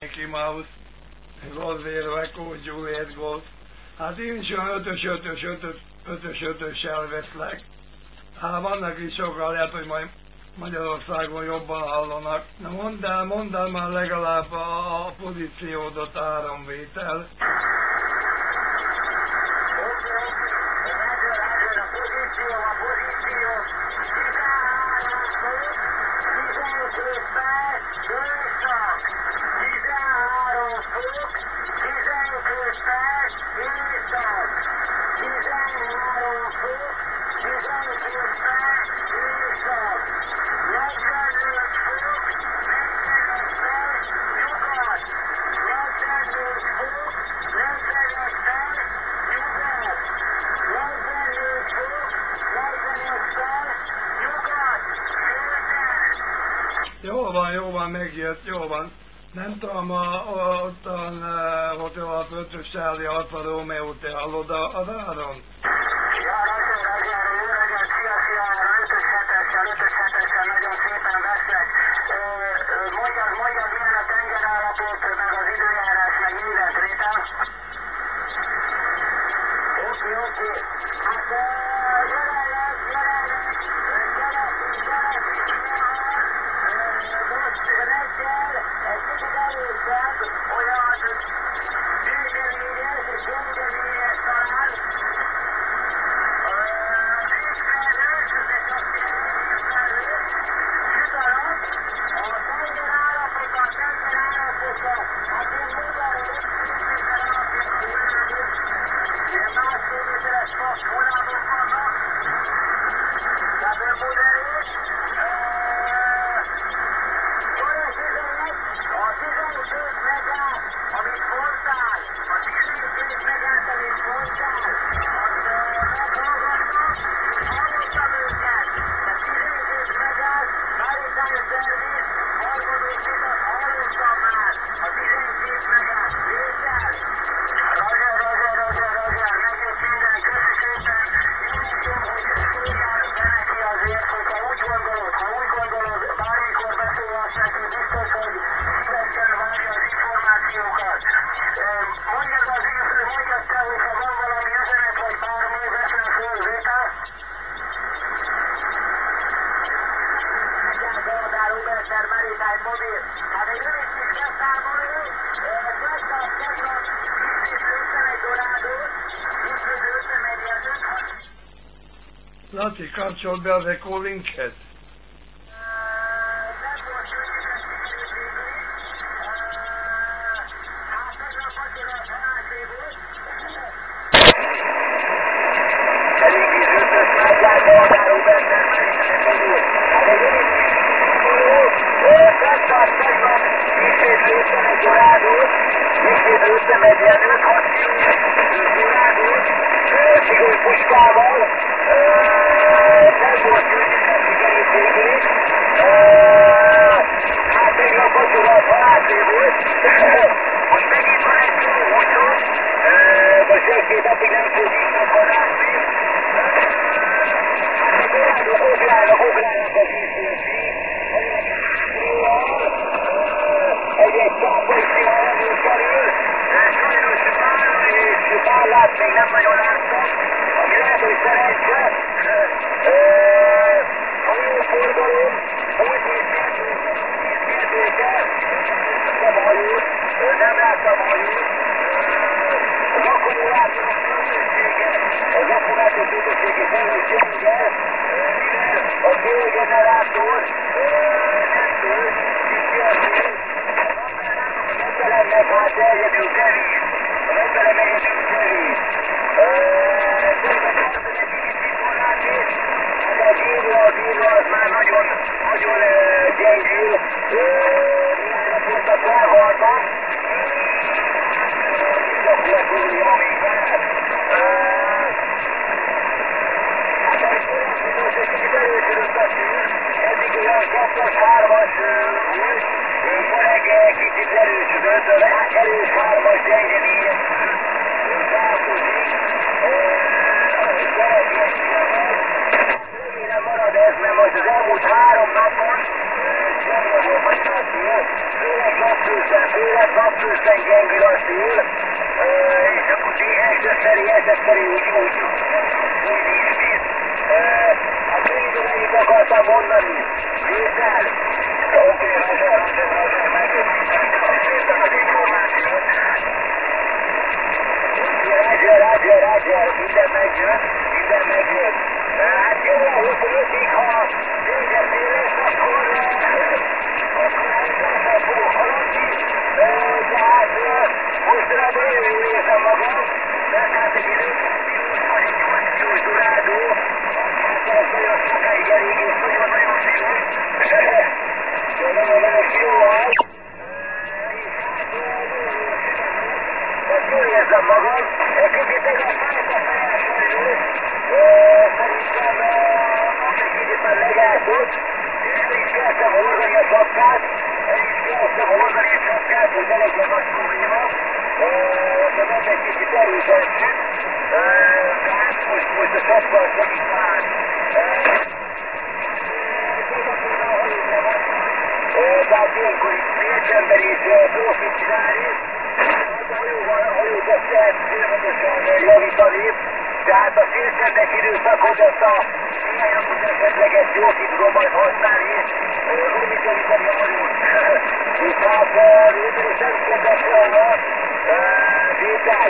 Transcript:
Mickey Mouse, Golf Zero Echo, Juliet Golf. Hát én is olyan 5-ös-5-össel veszlek. Hát vannak is sokan, lehet, hogy majd Magyarországon jobban hallanak. Na mondd el már legalább a pozíciódot, áramvétel. Jó van, megjött, jó van. Nem tudom, ottan Hotel Alfa 5-ös Charlie Alfa Romeo, te hallod az áron? Ja, nagyon, jó reggelt, szia, 5-ös 7-essel, nagyon szépen vesznek. Mondjad, milyen a tengerállapot, meg az időjárás, meg mindent, Réta? Oké. Hát, Laci, kapcsold be a recallinget. az abszolútlen gyengül a szél, és akkor esett felé úgy víz. Hát röviden ennyit akartam mondani. Péter? Oké, Roger, megértem az információt. Roger, minden megjön. Hát jó, 25-ig, ha véges éles, akkor nem fogok haladni. Tehát mostanában nagyon jól érzem magam, mert hát egy időszakciós vagy egy 8 kilós durádó, hát ez nagyon sokáig elég és nagyon finom. Nagyon finom az. Most jól érzem magam, kicsit ez a fájta fejem sajnos, szerintem egy kicsit már legázott, el is kezdtem hordani a sapkát, hogy ne legyen nagy probléma, de meg egy kicsit erősödjük, tehát most a sapka segít már. Tehát ilyenkor itt félcsember és profit csinálni, a hajókat lehet folyamatosan javítani, tehát a félcsendes időszakot, ezt a néhány napot esetleges jól ki tudom majd használni, amit javítani a hajót. És hát végül is nem kérdez volna, Péter.